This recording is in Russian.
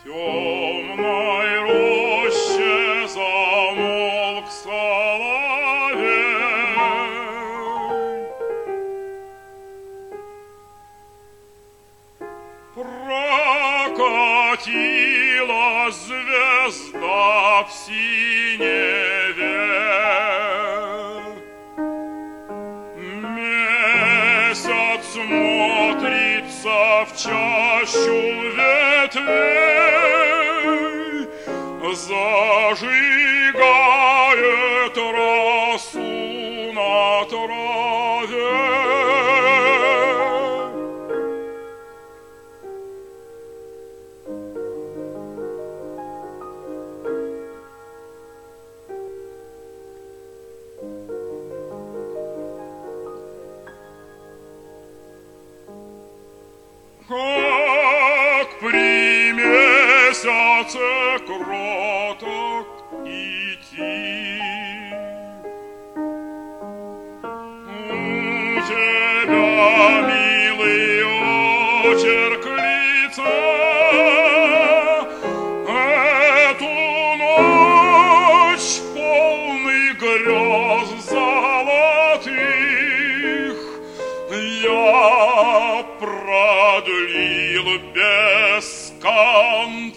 темной роще замолк соловей. Прокатилась звезда в синеве, месяц смотрится в чащу ветвей, зажигает росу на траве. Как при месяце кроток идти, у тебя, милый, очерк лица, эту ночь полный грез золотых я продлил без конца.